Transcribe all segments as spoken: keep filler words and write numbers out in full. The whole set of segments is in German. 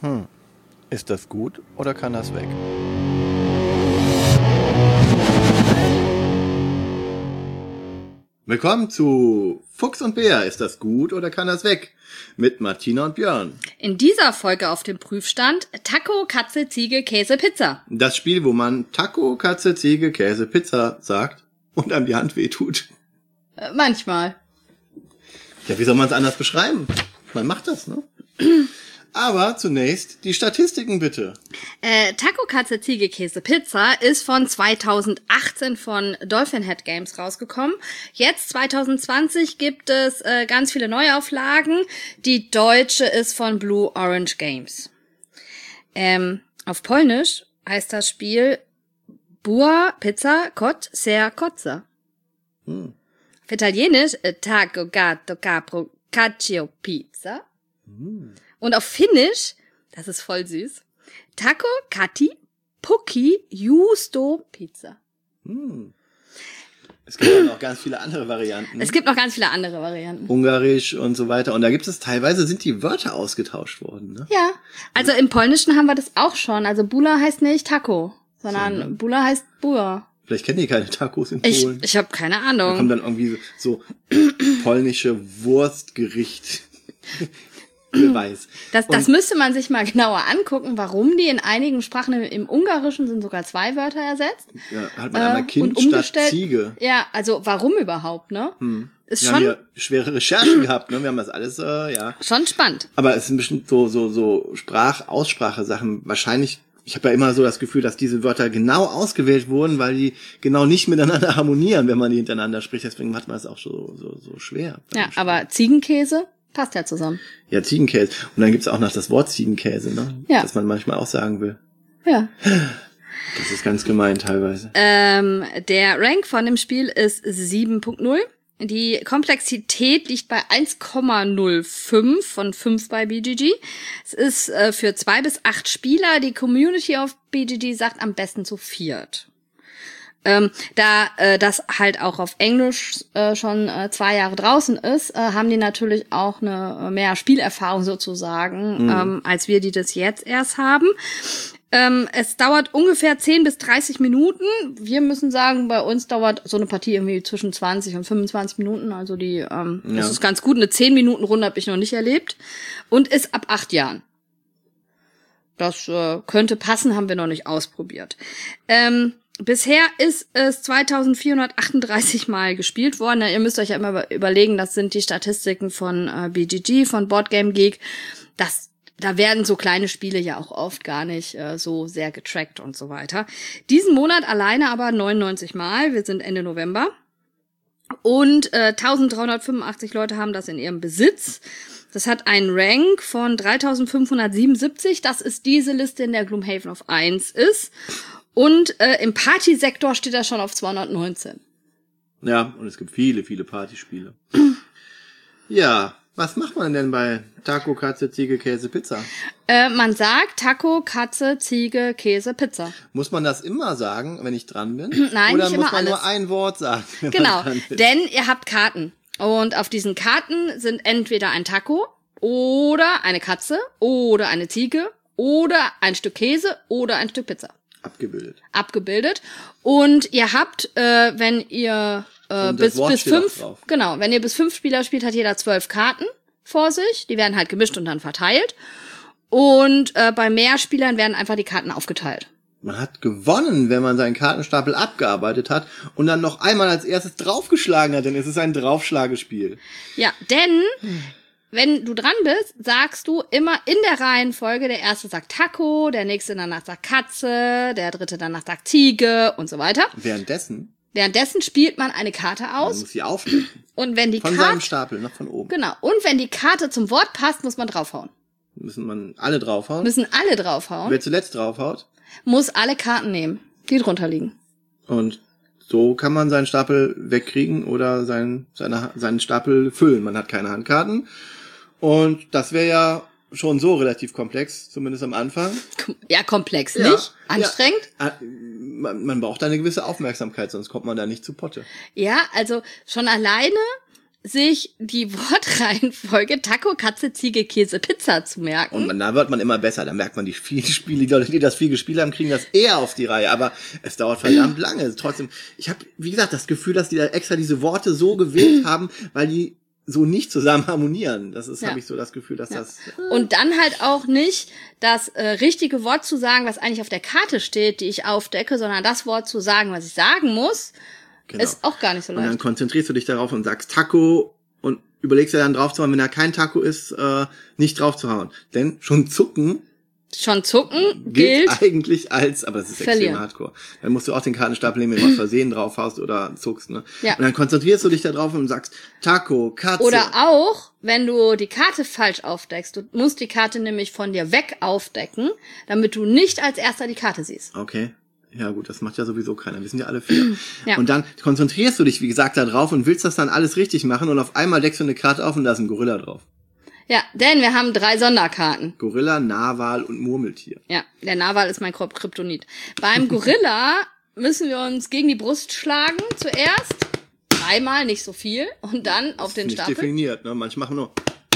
Hm. Ist das gut oder kann das weg? Willkommen zu Fuchs und Bär. Ist das gut oder kann das weg? Mit Martina und Björn. In dieser Folge auf dem Prüfstand Taco, Katze, Ziege, Käse, Pizza. Das Spiel, wo man Taco, Katze, Ziege, Käse, Pizza sagt und einem die Hand wehtut. Äh, manchmal. Ja, wie soll man es anders beschreiben? Man macht das, ne? Aber zunächst die Statistiken bitte. Äh, Taco, Katze, Ziege, Käse, Pizza ist von zweitausendachtzehn von Dolphin Head Games rausgekommen. Jetzt zwanzig zwanzig gibt es äh, ganz viele Neuauflagen. Die deutsche ist von Blue Orange Games. Ähm, auf Polnisch heißt das Spiel Bua Pizza Kot Ser Kotza. Hm. Auf Italienisch äh, Taco, Gatto, Capro, Cacio, Pizza. Hm. Und auf Finnisch, das ist voll süß, Taco, Kati, Pukki, Juusto, Pizza. Hm. Es gibt auch noch ganz viele andere Varianten. Es gibt noch ganz viele andere Varianten. Ungarisch und so weiter. Und da gibt es teilweise, sind die Wörter ausgetauscht worden, ne? Ja, also im Polnischen haben wir das auch schon. Also Bula heißt nicht Taco, sondern so, ne? Bula heißt Bua. Vielleicht kennen die keine Tacos in ich, Polen. Ich habe keine Ahnung. Da kommt dann irgendwie so, so polnische Wurstgericht. Beweis. Das, das müsste man sich mal genauer angucken, warum die in einigen Sprachen, im Ungarischen sind sogar zwei Wörter ersetzt. Ja, hat man einmal äh, Kind statt Ziege. Ja, also warum überhaupt, ne? Hm. Ist wir schon haben ja schwere Recherchen gehabt, ne? Wir haben das alles, äh, ja. Schon spannend. Aber es sind bestimmt so, so, so Sprach-, Aussprache-Sachen. Wahrscheinlich, ich habe ja immer so das Gefühl, dass diese Wörter genau ausgewählt wurden, weil die genau nicht miteinander harmonieren, wenn man die hintereinander spricht. Deswegen macht man es auch so, so, so schwer. Ja, aber Ziegenkäse passt ja zusammen. Ja, Ziegenkäse. Und dann gibt's auch noch das Wort Ziegenkäse, ne? Ja. Das man manchmal auch sagen will. Ja. Das ist ganz gemein teilweise. Ähm, der Rank von dem Spiel ist sieben Punkt null. Die Komplexität liegt bei eins Komma null fünf von fünf bei B G G. Es ist äh, für zwei bis acht Spieler. Die Community auf B G G sagt am besten zu viert. Ähm, da äh, das halt auch auf Englisch äh, schon äh, zwei Jahre draußen ist, äh, haben die natürlich auch eine mehr Spielerfahrung sozusagen, mhm. ähm, als wir, die das jetzt erst haben. Ähm, es dauert ungefähr zehn bis dreißig Minuten. Wir müssen sagen, bei uns dauert so eine Partie irgendwie zwischen zwanzig und fünfundzwanzig Minuten. Also die, ähm, ja. Das ist ganz gut. Eine zehn Minuten Runde habe ich noch nicht erlebt. Und ist ab acht Jahren. Das äh, könnte passen, haben wir noch nicht ausprobiert. Ähm, Bisher ist es zweitausendvierhundertachtunddreißig Mal gespielt worden. Ihr müsst euch ja immer überlegen, das sind die Statistiken von äh, B G G, von Boardgame Geek. Das, da werden so kleine Spiele ja auch oft gar nicht äh, so sehr getrackt und so weiter. Diesen Monat alleine aber neunundneunzig Mal. Wir sind Ende November. Und äh, eintausenddreihundertfünfundachtzig Leute haben das in ihrem Besitz. Das hat einen Rank von dreitausendfünfhundertsiebenundsiebzig. Das ist diese Liste, in der Gloomhaven auf eins ist. Und äh, im Partysektor steht er schon auf zweihundertneunzehn. Ja, und es gibt viele, viele Partyspiele. Ja, was macht man denn bei Taco, Katze, Ziege, Käse, Pizza? Äh, man sagt Taco, Katze, Ziege, Käse, Pizza. Muss man das immer sagen, wenn ich dran bin? Nein, Oder nicht muss immer man alles. nur ein Wort sagen? Wenn genau, man dran ist? Denn ihr habt Karten. Und auf diesen Karten sind entweder ein Taco oder eine Katze oder eine Ziege oder ein Stück Käse oder ein Stück Pizza. Abgebildet. Abgebildet. Und ihr habt, äh, wenn ihr äh, bis, bis fünf, genau, wenn ihr bis fünf Spieler spielt, hat jeder zwölf Karten vor sich. Die werden halt gemischt und dann verteilt. Und äh, bei mehr Spielern werden einfach die Karten aufgeteilt. Man hat gewonnen, wenn man seinen Kartenstapel abgearbeitet hat und dann noch einmal als erstes draufgeschlagen hat, denn es ist ein Draufschlagespiel. Ja, denn wenn du dran bist, sagst du immer in der Reihenfolge, der erste sagt Taco, der nächste danach sagt Katze, der dritte danach sagt Ziege und so weiter. Währenddessen? Währenddessen spielt man eine Karte aus. Man muss sie aufdecken. Und wenn die Von Karte, seinem Stapel, noch von oben. Genau. Und wenn die Karte zum Wort passt, muss man draufhauen. Müssen man alle draufhauen? Müssen alle draufhauen. Wer zuletzt draufhaut? Muss alle Karten nehmen, die drunter liegen. Und so kann man seinen Stapel wegkriegen oder seinen, seine, seinen Stapel füllen. Man hat keine Handkarten. Und das wäre ja schon so relativ komplex, zumindest am Anfang. Ja, komplex, ja, nicht? Anstrengend? Ja, man, man braucht eine gewisse Aufmerksamkeit, sonst kommt man da nicht zu Potte. Ja, also schon alleine sich die Wortreihenfolge Taco, Katze, Ziege, Käse, Pizza zu merken. Und da wird man immer besser. Da merkt man, die vielen Spiele, die Leute, die das viel gespielt haben, kriegen das eher auf die Reihe. Aber es dauert verdammt lange. Trotzdem, ich habe, wie gesagt, das Gefühl, dass die da extra diese Worte so gewählt haben, weil die so nicht zusammen harmonieren. Das ist, ja. habe ich so das Gefühl, dass ja. das... Und dann halt auch nicht das äh, richtige Wort zu sagen, was eigentlich auf der Karte steht, die ich aufdecke, sondern das Wort zu sagen, was ich sagen muss. Genau. Ist auch gar nicht so leicht. Und dann konzentrierst du dich darauf und sagst Taco und überlegst dir dann drauf zu hauen, wenn da kein Taco ist, äh, nicht drauf zu hauen. Denn schon zucken Schon zucken gilt gilt eigentlich als, aber das ist verlieren. Extrem Hardcore. Dann musst du auch den Kartenstapel nehmen, wenn du aus Versehen drauf haust oder zuckst, ne? Ja. Und dann konzentrierst du dich da drauf und sagst Taco, Katze. Oder auch, wenn du die Karte falsch aufdeckst. Du musst die Karte nämlich von dir weg aufdecken, damit du nicht als erster die Karte siehst. Okay. Ja gut, das macht ja sowieso keiner. Wir sind ja alle vier. Ja. Und dann konzentrierst du dich, wie gesagt, da drauf und willst das dann alles richtig machen und auf einmal deckst du eine Karte auf und da ist ein Gorilla drauf. Ja, denn wir haben drei Sonderkarten. Gorilla, Narwal und Murmeltier. Ja, der Narwal ist mein Kryptonit. Beim Gorilla müssen wir uns gegen die Brust schlagen zuerst. Dreimal, nicht so viel. Und dann auf den nicht Stapel. Nicht definiert, ne? Manche machen nur.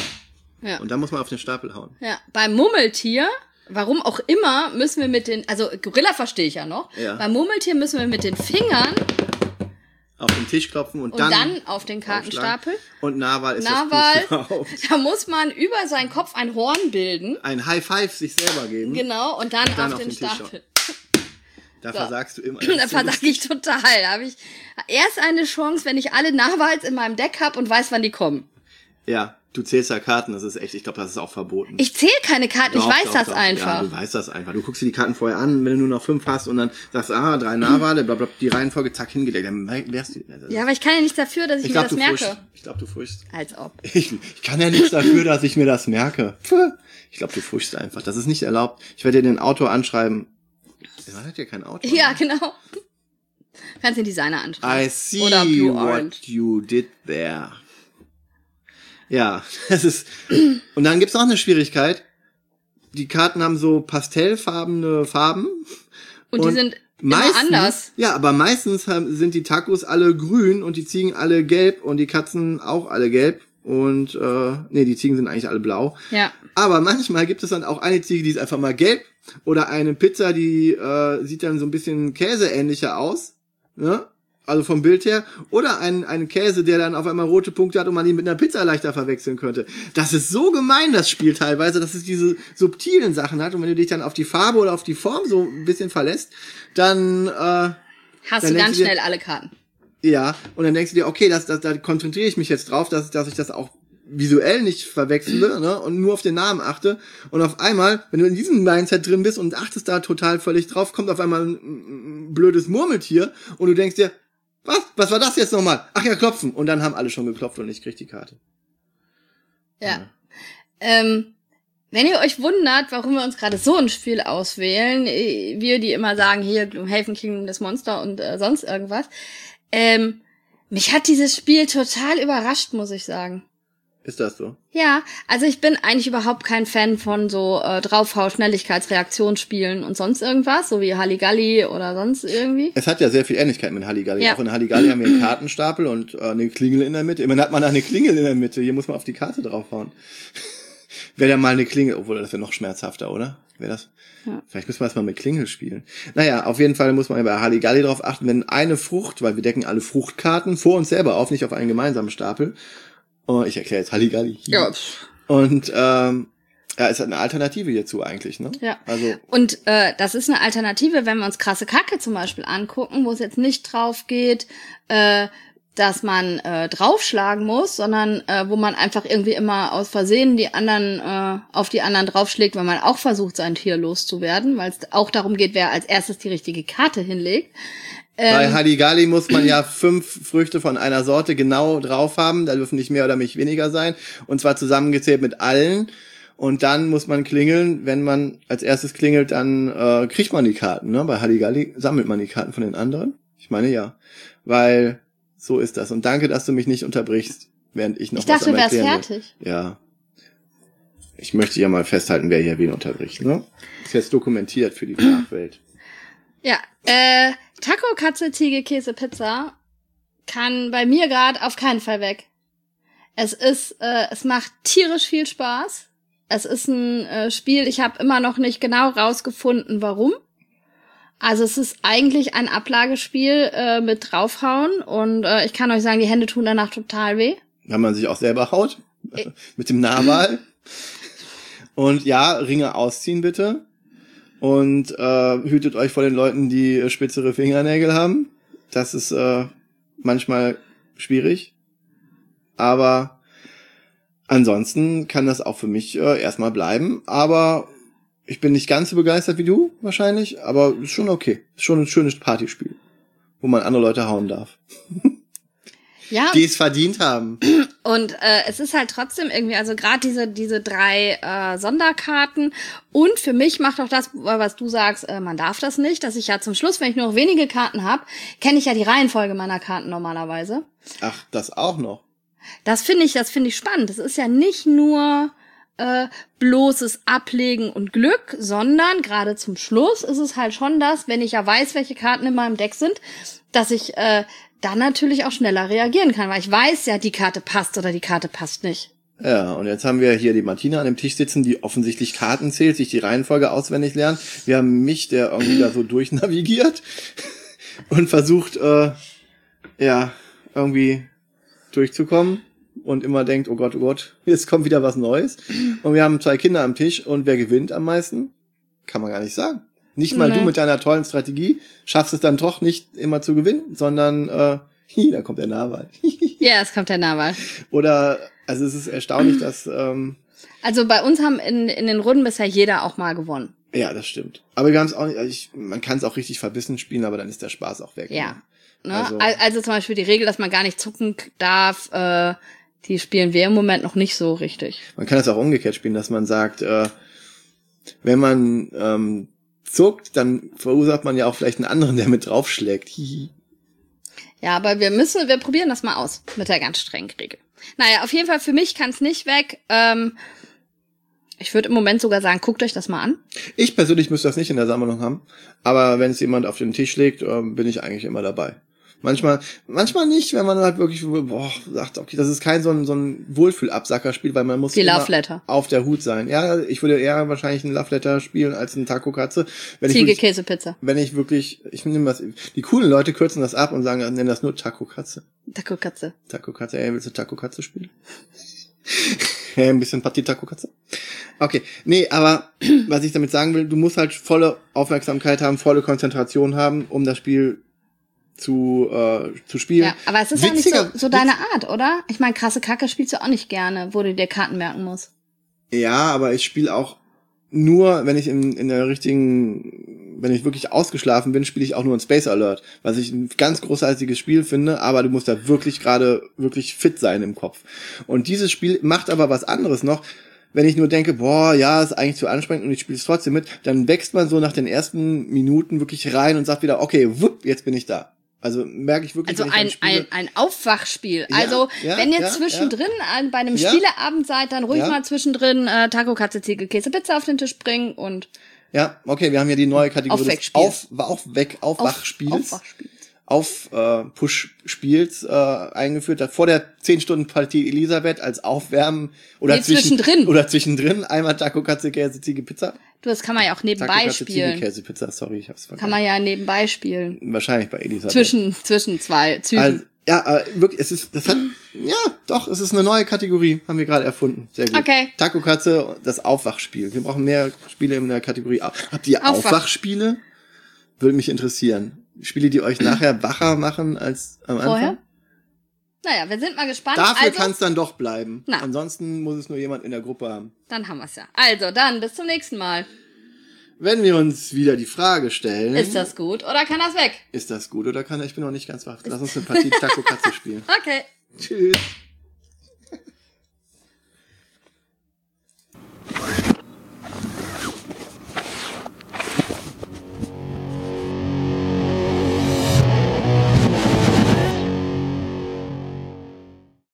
Ja. Und dann muss man auf den Stapel hauen. Ja, beim Murmeltier... Warum auch immer müssen wir mit den, also Gorilla verstehe ich ja noch. Ja. Beim Murmeltier müssen wir mit den Fingern auf den Tisch klopfen und, und dann, dann auf den Kartenstapel. Und Narwal ist Narwal, das Blut da muss man über seinen Kopf ein Horn bilden. Ein High Five sich selber geben. Genau, und dann, und dann auf, auf den, den Stapel. Da so. versagst du immer. Da versag ich total. Da habe ich erst eine Chance, wenn ich alle Narwals in meinem Deck habe und weiß, wann die kommen. Ja. Du zählst ja Karten, das ist echt, ich glaube, das ist auch verboten. Ich zähle keine Karten, doch, ich weiß doch, das doch. einfach. Ja, du weißt das einfach. Du guckst dir die Karten vorher an, wenn du nur noch fünf hast und dann sagst, ah, drei Narwale, bla, bla, die Reihenfolge, zack, hingedeckt. Dann wärst du, ja, aber ich kann ja nichts dafür, dass ich, ich glaub, mir das merke. Furcht. Ich glaube, du furchst. Als ob. Ich, ich kann ja nichts dafür, dass ich mir das merke. Ich glaube, du furchst einfach. Das ist nicht erlaubt. Ich werde dir den Autor anschreiben. Der hat ja kein Autor. Ja, genau. Du kannst den Designer anschreiben. I see Oder Blue what Orange. you did there. Ja, das ist, und dann gibt's noch eine Schwierigkeit. Die Karten haben so pastellfarbene Farben. Und, und die sind meistens, immer anders. Ja, aber meistens haben, sind die Tacos alle grün und die Ziegen alle gelb und die Katzen auch alle gelb. Und, äh, nee, die Ziegen sind eigentlich alle blau. Ja. Aber manchmal gibt es dann auch eine Ziege, die ist einfach mal gelb. Oder eine Pizza, die, äh, sieht dann so ein bisschen käseähnlicher aus. Ne? Also vom Bild her, oder ein, ein Käse, der dann auf einmal rote Punkte hat und man ihn mit einer Pizza leichter verwechseln könnte. Das ist so gemein, das Spiel teilweise, dass es diese subtilen Sachen hat und wenn du dich dann auf die Farbe oder auf die Form so ein bisschen verlässt, dann äh, hast dann du ganz du dir, schnell alle Karten. Ja, und dann denkst du dir, okay, das, das, da konzentriere ich mich jetzt drauf, dass, dass ich das auch visuell nicht verwechsle, ne, und nur auf den Namen achte. Und auf einmal, wenn du in diesem Mindset drin bist und achtest da total völlig drauf, kommt auf einmal ein, ein blödes Murmeltier und du denkst dir, was? Was war das jetzt nochmal? Ach ja, klopfen. Und dann haben alle schon geklopft und ich krieg die Karte. Ja. ja. Ähm, wenn ihr euch wundert, warum wir uns gerade so ein Spiel auswählen, wir, die immer sagen, hier, Gloomhaven Kingdom, das Monster und äh, sonst irgendwas, ähm, mich hat dieses Spiel total überrascht, muss ich sagen. Ist das so? Ja, also ich bin eigentlich überhaupt kein Fan von so äh, Draufhau, Schnelligkeitsreaktionsspielen und sonst irgendwas, so wie Halligalli oder sonst irgendwie. Es hat ja sehr viel Ähnlichkeit mit Halligalli. Ja. Auch in Halligalli haben wir einen Kartenstapel und äh, eine Klingel in der Mitte. Immerhin hat man da eine Klingel in der Mitte. Hier muss man auf die Karte draufhauen. Wäre da mal eine Klingel, obwohl das wäre noch schmerzhafter, oder? Wäre das? Ja. Vielleicht müssen wir das mal mit Klingel spielen. Naja, auf jeden Fall muss man ja bei Halligalli drauf achten, wenn eine Frucht, weil wir decken alle Fruchtkarten vor uns selber auf, nicht auf einen gemeinsamen Stapel. Oh, ich erkläre jetzt Halligalli. Ja. Und ähm, ja, ist eine Alternative hierzu eigentlich, ne? Ja. Also und äh, das ist eine Alternative, wenn wir uns krasse Kacke zum Beispiel angucken, wo es jetzt nicht drauf geht, äh, dass man äh, draufschlagen muss, sondern äh, wo man einfach irgendwie immer aus Versehen die anderen äh, auf die anderen draufschlägt, weil man auch versucht, sein Tier loszuwerden, weil es auch darum geht, wer als erstes die richtige Karte hinlegt. Bei ähm, Halligalli muss man ja fünf Früchte von einer Sorte genau drauf haben. Da dürfen nicht mehr oder nicht weniger sein. Und zwar zusammengezählt mit allen. Und dann muss man klingeln. Wenn man als erstes klingelt, dann äh, kriegt man die Karten. Ne? Bei Halligalli sammelt man die Karten von den anderen. Ich meine ja. Weil so ist das. Und danke, dass du mich nicht unterbrichst, während ich noch ich was dachte, am Erklären du wärst fertig. Will. Ja. Ich möchte ja mal festhalten, wer hier wen unterbricht. Ne? Ist jetzt dokumentiert für die Nachwelt. Ja, äh, Taco, Katze, Ziege, Käse, Pizza kann bei mir gerade auf keinen Fall weg. Es ist, äh, es macht tierisch viel Spaß. Es ist ein äh, Spiel, ich habe immer noch nicht genau rausgefunden, warum. Also es ist eigentlich ein Ablagespiel äh, mit draufhauen und äh, ich kann euch sagen, die Hände tun danach total weh. Wenn man sich auch selber haut, äh. mit dem Nahball. Und ja, Ringe ausziehen bitte. Und äh, hütet euch vor den Leuten, die spitzere Fingernägel haben. Das ist äh, manchmal schwierig. Aber ansonsten kann das auch für mich äh, erstmal bleiben. Aber ich bin nicht ganz so begeistert wie du wahrscheinlich. Aber ist schon okay. Ist schon ein schönes Partyspiel, wo man andere Leute hauen darf. Ja. Die es verdient haben. Und äh, es ist halt trotzdem irgendwie, also gerade diese diese drei äh, Sonderkarten. Und für mich macht auch das, was du sagst, äh, man darf das nicht, dass ich ja zum Schluss, wenn ich nur noch wenige Karten habe, kenne ich ja die Reihenfolge meiner Karten normalerweise. Ach, das auch noch. Das finde ich, das finde ich spannend. Es ist ja nicht nur äh, bloßes Ablegen und Glück, sondern gerade zum Schluss ist es halt schon das, wenn ich ja weiß, welche Karten in meinem Deck sind, dass ich äh, dann natürlich auch schneller reagieren kann, weil ich weiß ja, die Karte passt oder die Karte passt nicht. Ja, und jetzt haben wir hier die Martina an dem Tisch sitzen, die offensichtlich Karten zählt, sich die Reihenfolge auswendig lernt. Wir haben mich, der irgendwie da so durchnavigiert und versucht, äh, ja, irgendwie durchzukommen und immer denkt, oh Gott, oh Gott, jetzt kommt wieder was Neues. Und wir haben zwei Kinder am Tisch und wer gewinnt am meisten? Kann man gar nicht sagen. Nicht mal nee. Du mit deiner tollen Strategie schaffst es dann doch nicht immer zu gewinnen, sondern äh, hi, da kommt der Nahball. Ja, es kommt der Nahball. Oder, also es ist erstaunlich, dass... Ähm, also bei uns haben in, in den Runden bisher jeder auch mal gewonnen. Ja, das stimmt. Aber wir haben es auch nicht, also ich, man kann es auch richtig verbissen spielen, aber dann ist der Spaß auch weg. Ja. Ne? Ne? Also, also zum Beispiel die Regel, dass man gar nicht zucken darf, äh, die spielen wir im Moment noch nicht so richtig. Man kann es auch umgekehrt spielen, dass man sagt, äh, wenn man ähm, zuckt, dann verursacht man ja auch vielleicht einen anderen, der mit draufschlägt. Hihi. Ja, aber wir müssen, wir probieren das mal aus mit der ganz strengen Regel. Naja, auf jeden Fall für mich kann es nicht weg. Ähm, ich würde im Moment sogar sagen, guckt euch das mal an. Ich persönlich müsste das nicht in der Sammlung haben, aber wenn es jemand auf den Tisch legt, äh, bin ich eigentlich immer dabei. Manchmal, manchmal nicht, wenn man halt wirklich, boah, sagt, okay, das ist kein so ein, so ein Wohlfühlabsackerspiel, weil man muss die immer Love Letter auf der Hut sein. Ja, ich würde eher wahrscheinlich ein Love Letter spielen als ein Taco Katze. Ziege, Käse, Pizza. Wenn ich wirklich, ich nehme was, die coolen Leute kürzen das ab und sagen, nennen das nur Taco Katze. Taco Katze. Taco Katze, ey, willst du Taco Katze spielen? Ja, ein bisschen Partie Taco Katze. Okay, nee, aber was ich damit sagen will, du musst halt volle Aufmerksamkeit haben, volle Konzentration haben, um das Spiel zu äh, zu spielen. Ja, aber es ist ja nicht so, so deine Art, oder? Ich meine, krasse Kacke spielst du auch nicht gerne, wo du dir Karten merken musst. Ja, aber ich spiele auch nur, wenn ich in, in der richtigen, wenn ich wirklich ausgeschlafen bin, spiele ich auch nur ein Space Alert, was ich ein ganz großartiges Spiel finde, aber du musst da wirklich gerade wirklich fit sein im Kopf. Und dieses Spiel macht aber was anderes noch. Wenn ich nur denke, boah, ja, ist eigentlich zu anstrengend und ich spiele es trotzdem mit, dann wächst man so nach den ersten Minuten wirklich rein und sagt wieder, okay, wupp, jetzt bin ich da. Also merke ich wirklich, also ein, ein ein Aufwachspiel. Ja, also ja, ja, wenn ihr ja, zwischendrin ja. bei einem ja. Spieleabend seid, dann ruhig ja. mal zwischendrin äh, Taco, Katze, Ziege, Käse, Pizza auf den Tisch bringen und ja, okay, wir haben ja die neue Kategorie des auf auf weg Aufwachspiels. Auf, Aufwachspiels. Auf äh, Push-Spiels äh, eingeführt hat, vor der zehn Stunden Partie Elisabeth als Aufwärmen oder nee, zwischen, zwischendrin oder zwischendrin einmal Taco, Katze, Käse, Ziege, Pizza. Du, das kann man ja auch nebenbei Taco, Katze, spielen. Ziege, Käse, Pizza, sorry, ich hab's vergessen. Kann man ja nebenbei spielen. Wahrscheinlich bei Elisabeth. Zwischen zwischen zwei Zügen. Also, ja, äh, wirklich, es ist, das hat, ja, doch, es ist eine neue Kategorie, haben wir gerade erfunden. Sehr gut. Okay. Taco, Katze, das Aufwachspiel. Wir brauchen mehr Spiele in der Kategorie. Habt ihr Aufwach. Aufwachspiele? Würde mich interessieren. Spiele, die euch nachher wacher machen als am Anfang? Vorher? Naja, wir sind mal gespannt. Dafür also, kann es dann doch bleiben. Na. Ansonsten muss es nur jemand in der Gruppe haben. Dann haben wir es ja. Also, dann, bis zum nächsten Mal. Wenn wir uns wieder die Frage stellen... Ist das gut oder kann das weg? Ist das gut oder kann das... Ich bin noch nicht ganz wach. Lass uns eine Partie Taco Katze spielen. Okay. Tschüss.